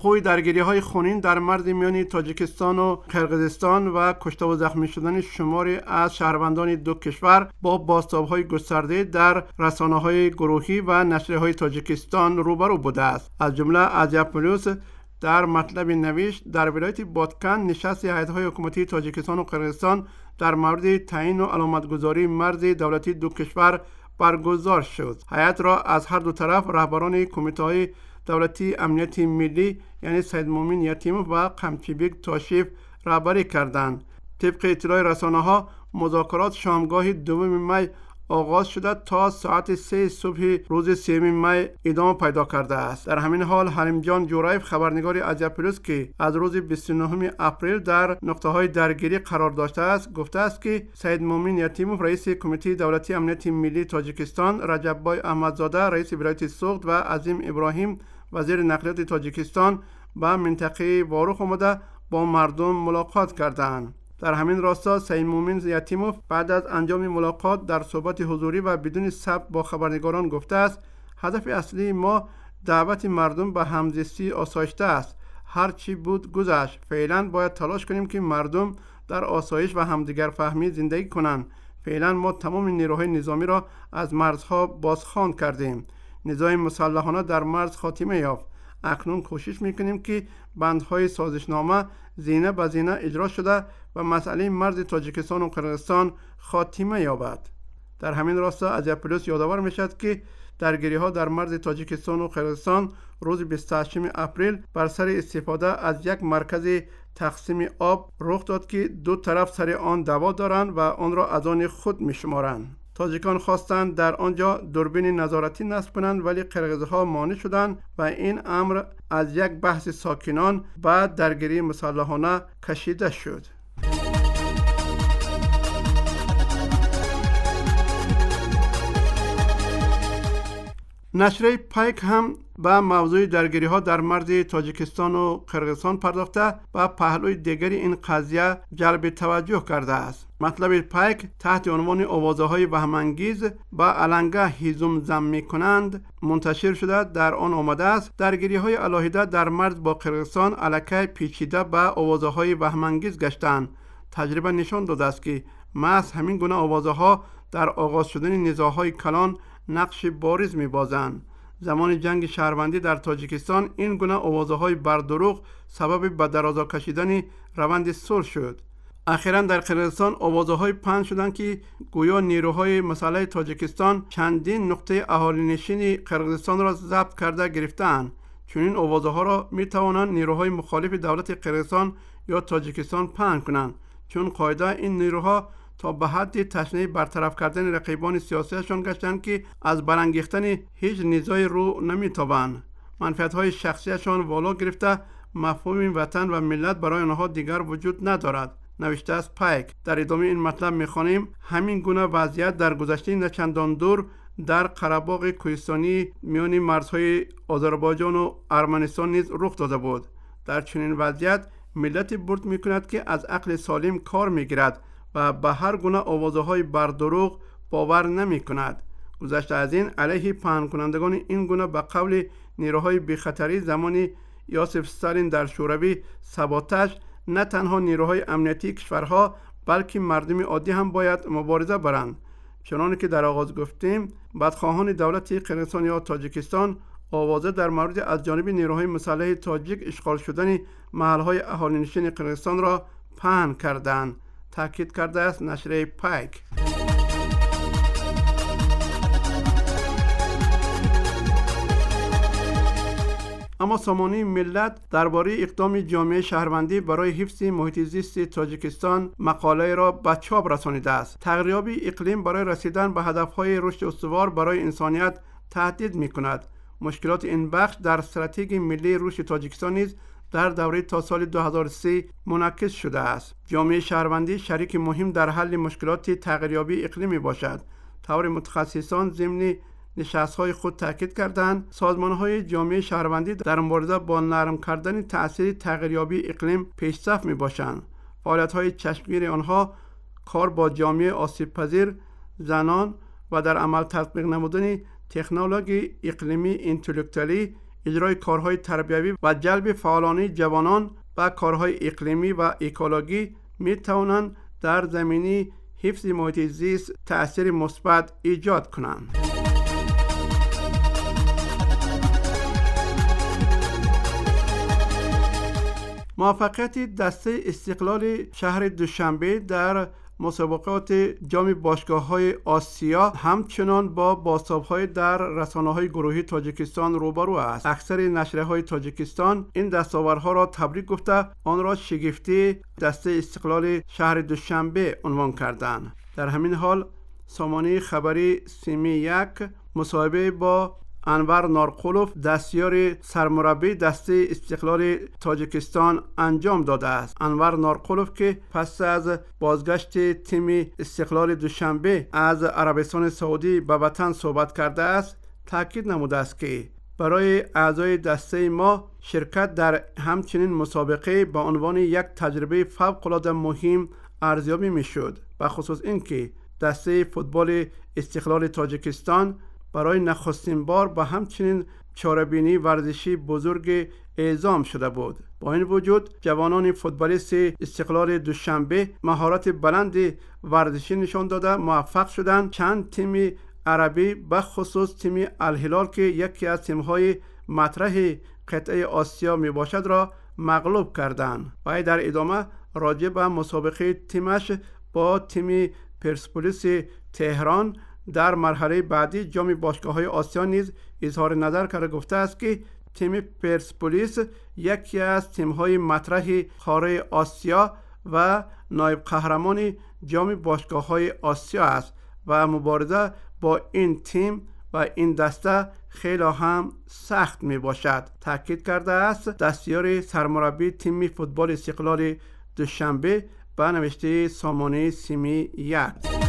وقوع درگیری‌های خونین در مرز میان تاجیکستان و قرقیزستان و کشته و زخمی شدن شماری از شهروندان دو کشور با بازتاب‌های گسترده در رسانه‌های گروهی و نشریه‌های تاجیکستان روبرو بوده است. از جمله آزیا پلوس در مطلب نوشت در ولایت بادکن نشست هیئت‌های حکومتی تاجیکستان و قرقیزستان در مورد تعیین و علامتگذاری مرز دولتی دو کشور برگزار شد. هیئت را از هر دو طرف رهبران کمیته‌های دولتی امنیت ملی یعنی سید مومن یتیموف و قمچیبک تاشیف رهبری کردند. طبق اطلاع رسانه‌ها مذاکرات شامگاه 2 می آغاز شده تا ساعت 3 صبح روز 3 می ادامه پیدا کرده است. در همین حال حلیم جان جورایف خبرنگار آزیا پلوس که از روز 29 اپریل در نقطه‌های درگیری قرار داشته است گفته است که سید مومن یتیموف رئیس کمیته دولتی امنیت ملی تاجیکستان، رجب بای احمدزاده رئیس ولایت سوخت و عظیم ابراهیم وزیر نقلیات تاجیکستان به منطقه واروخ آمده با مردم ملاقات کردند. در همین راستا سید مومن یتیموف بعد از انجام ملاقات در صحبت حضوری و بدون ثبت با خبرنگاران گفته است هدف اصلی ما دعوت مردم به همزیستی آسایشته است. هر چی بود گذشت. فعلا باید تلاش کنیم که مردم در آسایش و همدیگر فهمی زندگی کنند. فعلا ما تمام نیروهای نظامی را از مرزها بازخوان کردیم. نزاع مسلحانه در مرز خاتمه یافت. اکنون کوشش میکنیم که بندهای سازشنامه زینه به زینه اجرا شده و مسئله مرز تاجیکستان و قرقیزستان خاتمه یابد. در همین راستا آزیا پلوس یادآور میشد که درگیری‌ها در مرز تاجیکستان و قرقیزستان روز 28 اپریل بر سر استفاده از یک مرکز تقسیم آب رخ داد که دو طرف سر آن دعوا دارند و آن را از آن خود میشمارند. تاجیکان خواستند در آنجا دوربین نظارتی نصب کنند ولی قرقیزها مانع شدند و این امر از یک بحث ساکنان بعد درگیری مسلحانه کشیده شد. نشریه پایک هم به موضوع درگیری‌ها در مرز تاجیکستان و قرقیزستان پرداخته و پهلوی دیگری این قضیه جلب توجه کرده است. مطلب پایک تحت عنوان آوازه‌های وهم‌انگیز با علنگه هیزم زم می‌کنند منتشر شده. در آن آمده است درگیری‌های علاهیده در مرز با قرقیزستان الکی پیچیده به آوازه‌های وهم‌انگیز گشتند. تجربه نشان داده است که محض همین گونه آوازه‌ها در آغاز شدن نزاع‌های کلان نقش بارز می‌بازند. زمان جنگ شهروندی در تاجیکستان این گونه آوازه‌های بردروغ سبب به درازا کشیدن روند صلح شد. اخیراً در قرقیزستان آوازه‌های پخش شدند که گویا نیروهای مسلح تاجیکستان چندین نقطه اهالینشین قرقیزستان را ضبط کرده گرفتند. چون این آوازه‌ها را می‌توانند نیروهای مخالف دولت قرقیزستان یا تاجیکستان پخش کنند، چون قاعده این نیروها تا به حد تشنه برطرف کردن رقیبان سیاسیشان گشتند که از برانگیختن هیچ نزاعی رو نمیتابند. منفعت‌های شخصیشان والا گرفته مفهوم وطن و ملت برای آنها دیگر وجود ندارد. نوشته است پایک. در ادامه این مطلب می‌خوانیم همین گونه وضعیت در گذشته نچندان دور در قره‌باغ کوهستانی میان مرزهای آذربایجان و ارمنستان نیز رخ داده بود. در چنین وضعیت ملت برد می‌کند که از عقل سالم کار می‌گیرد و به هر گونه آوازه‌های بردروغ باور نمی‌کند. گذشته از این علیه پهن کنندگان این گونه به قول نیروهای بی‌خطری زمان یوسف استالین در شوروی سابوتاژ نه تنها نیروهای امنیتی کشورها بلکه مردم عادی هم باید مبارزه برند. چنانکه که در آغاز گفتیم بدخواهان دولت قرقیزستان یا تاجیکستان آوازه در مورد از جانب نیروهای مسلح تاجیک اشغال شدن محل‌های اهالینشین قرقیزستان را پهن کردند. تاکید کرده است نشریه پایک. اما سامانه ملت درباره اقدام جامعه شهروندی برای حفظ محیط زیست تاجیکستان مقاله را به چاپ رسانیده است. تغییریابی اقلیم برای رسیدن به هدفهای رشد استوار برای انسانیت تهدید می‌کند. مشکلات این بخش در استراتژی ملی رشد تاجیکستان نیز در دوره تا سال 2030 منعکس شده است. جامعه شهروندی شریک مهم در حل مشکلات تغییریابی اقلیمی باشد. طور متخصصان ضمن نشست‌های خود تاکید کردند سازمان‌های جامعه شهروندی در مبارزه با نرم کردن تأثیر تغییریابی اقلیم پیشرفت می‌باشند. فعالیت‌های چشمگیر آنها کار با جامعه آسیب‌پذیر، زنان و در عمل تطبیق نمودن تکنولوژی اقلیمی اینتלקچوالی اجرای کارهای تربیوی و جلب فعالانه جوانان و کارهای اقلیمی و اکولوژی می توانند در زمینه حفظ محیط زیست تأثیر مثبت ایجاد کنند. موفقیت دسته استقلال شهر دوشنبه در مسابقات جام باشگاه‌های آسیا همچنان با بازتاب‌های در رسانه‌های گروهی تاجیکستان روبرو است. اکثر نشریه‌های تاجیکستان این دستاوردها را تبریک گفته آن را شگفتی دسته استقلال شهر دوشنبه عنوان کردند. در همین حال سامانه خبری سیمی یک مصاحبه با انور نارقولوف دستیار سرمربی دسته استقلال تاجیکستان انجام داده است. انور نارقولوف که پس از بازگشت تیم استقلال دوشنبه از عربستان سعودی به وطن صحبت کرده است، تاکید نموده است که برای اعضای دسته ما شرکت در همچنین مسابقه به عنوان یک تجربه فوق‌العاده مهم ارزیابی می‌شد، به خصوص اینکه دسته فوتبال استقلال تاجیکستان برای نخستین بار به همچنین چاره‌بینی ورزشی بزرگ اعزام شده بود. با این وجود جوانان فوتبالیست استقلال دوشنبه مهارت بلند ورزشی نشان داده موفق شدند چند تیم عربی به خصوص تیم الهلال که یکی از تیم‌های مطرح قطعه آسیا می باشد را مغلوب کردند. و در ادامه راجع به مسابقه تیمش با تیم پرسپولیس تهران در مرحله بعدی جام باشگاه‌های آسیا نیز اظهار نظر کرده گفته است که تیم پرسپولیس یکی از تیم‌های مطرح قاره آسیا و نایب قهرمان جام باشگاه‌های آسیا است و مبارزه با این تیم و این دسته خیلی هم سخت می باشد. تاکید کرده است دستیار سرمربی تیم فوتبال استقلال دوشنبه به نوشته سامانه سیمی یک.